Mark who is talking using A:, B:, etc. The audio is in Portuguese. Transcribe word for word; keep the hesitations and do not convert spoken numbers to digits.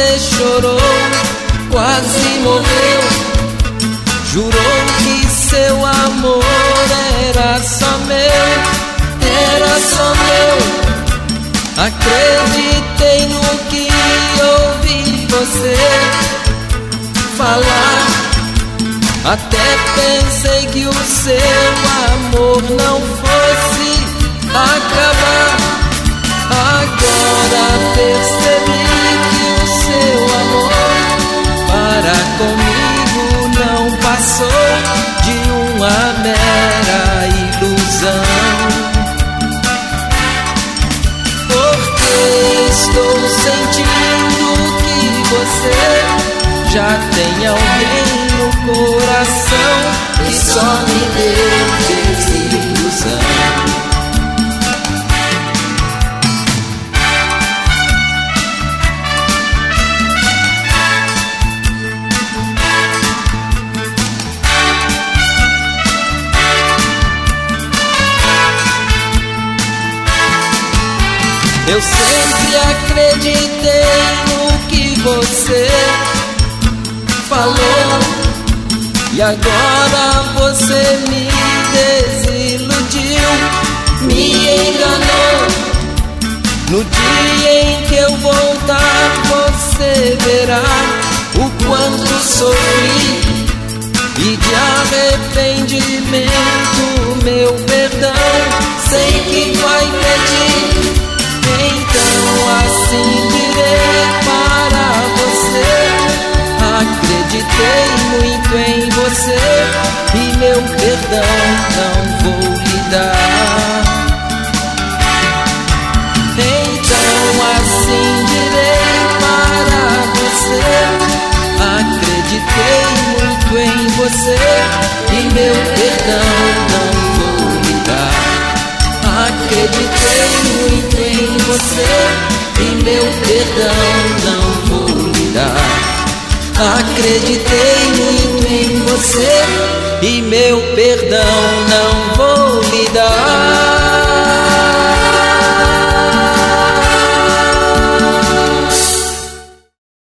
A: você chorou, quase morreu. Jurou que seu amor era só meu, era só meu. Acreditei no que ouvi você falar. Até pensei que o seu amor não fosse acabar. Agora percebi que o seu amor para comigo não passou de uma mera ilusão. Porque estou sentindo que você já tem alguém no coração que só me deu desilusão. Eu sempre acreditei no que você falou, e agora você me desiludiu, me enganou. No dia em que eu voltar, você verá o quanto sofri, e de arrependimento meu perdão sei que vai pedir. Então assim direi para você: acreditei muito em você e meu perdão não vou lhe dar. Então assim direi para você: acreditei muito em você e meu perdão não vou lhe dar. Acreditei muito em você e meu perdão não vou lhe dar. Acreditei muito em você e meu perdão não vou lhe dar.